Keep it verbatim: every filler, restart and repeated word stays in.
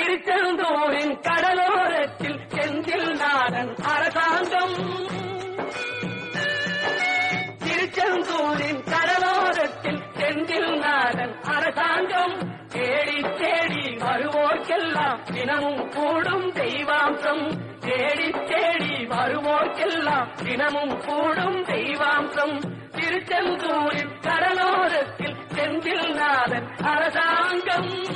திருச்செந்தூரின் கடலோரத்தில் செந்தில் நாதன் அரசாங்கம். திருச்செந்தூரின் கடலோரத்தில் செந்தில் நாதன் அரசாங்கம். தேடி தேடி வருவோர்க்கெல்லாம் தினமும் கூடும் தெய்வாம்சம். தேடி தேடி வருவோர்க்கெல்லாம் தினமும் கூடும் தெய்வாம்சம். திருச்செந்தூரின் கடலோரத்தில் செந்தில் நாதன் அரசாங்கம்.